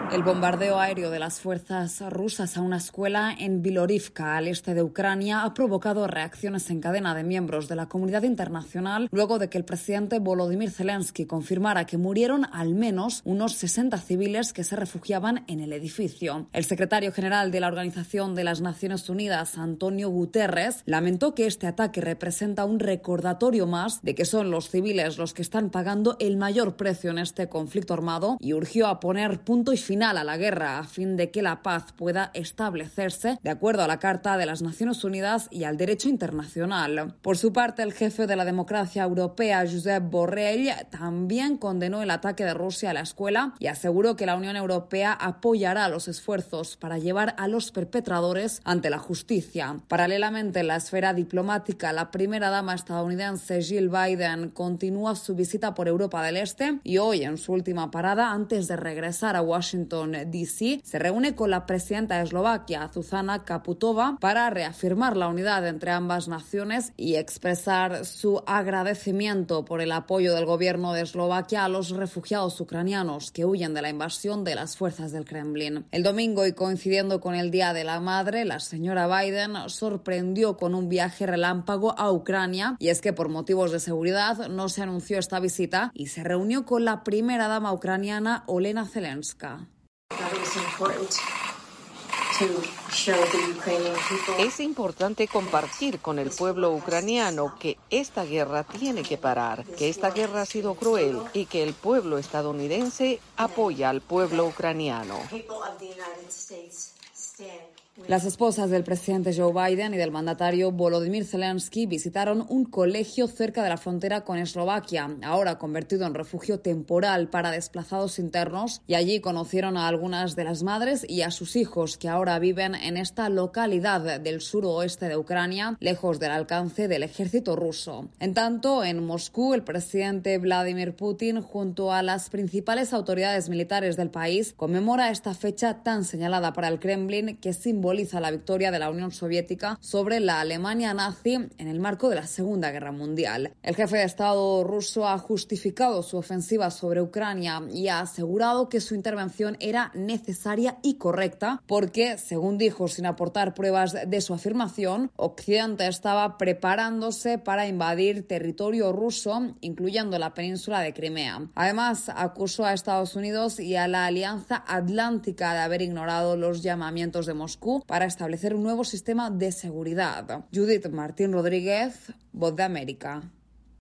El bombardeo aéreo de las fuerzas rusas a una escuela en Vilorivka, al este de Ucrania, ha provocado reacciones en cadena de miembros de la comunidad internacional luego de que el presidente Volodymyr Zelensky confirmara que murieron al menos unos 60 civiles que se refugiaban en el edificio. El secretario general de la Organización de las Naciones Unidas, Antonio Guterres, lamentó que este ataque representa un recordatorio más de que son los civiles los que están pagando el mayor precio en este conflicto armado y urgió a poner punto y final a la guerra a fin de que la paz pueda establecerse de acuerdo a la Carta de las Naciones Unidas y al derecho internacional. Por su parte, el jefe de la democracia europea, Josep Borrell, también condenó el ataque de Rusia a la escuela y aseguró que la Unión Europea apoyará los esfuerzos para llevar a los perpetradores ante la justicia. Paralelamente, en la esfera diplomática, la primera dama estadounidense Jill Biden continúa su visita por Europa del Este y hoy, en su última parada antes de regresar a Washington D.C., se reúne con la presidenta de Eslovaquia, Zuzana Čaputová, para reafirmar la unidad entre ambas naciones y expresar su agradecimiento por el apoyo del gobierno de Eslovaquia a los refugiados ucranianos que huyen de la invasión de las fuerzas del Kremlin. El domingo, y coincidiendo con el Día de la Madre, la señora Biden sorprendió con un viaje relámpago a Ucrania, y es que por motivos de seguridad no se anunció esta visita y se reunió con la primera dama ucraniana, Olena Zelenska. Es importante compartir con el pueblo ucraniano que esta guerra tiene que parar, que esta guerra ha sido cruel y que el pueblo estadounidense apoya al pueblo ucraniano. Las esposas del presidente Joe Biden y del mandatario Volodymyr Zelensky visitaron un colegio cerca de la frontera con Eslovaquia, ahora convertido en refugio temporal para desplazados internos, y allí conocieron a algunas de las madres y a sus hijos que ahora viven en esta localidad del suroeste de Ucrania, lejos del alcance del ejército ruso. En tanto, en Moscú, el presidente Vladimir Putin, junto a las principales autoridades militares del país, conmemora esta fecha tan señalada para el Kremlin que simboliza la victoria de la Unión Soviética sobre la Alemania nazi en el marco de la Segunda Guerra Mundial. El jefe de Estado ruso ha justificado su ofensiva sobre Ucrania y ha asegurado que su intervención era necesaria y correcta porque, según dijo sin aportar pruebas de su afirmación, Occidente estaba preparándose para invadir territorio ruso, incluyendo la península de Crimea. Además, acusó a Estados Unidos y a la Alianza Atlántica de haber ignorado los llamamientos de Moscú para establecer un nuevo sistema de seguridad. Judith Martín Rodríguez, Voz de América.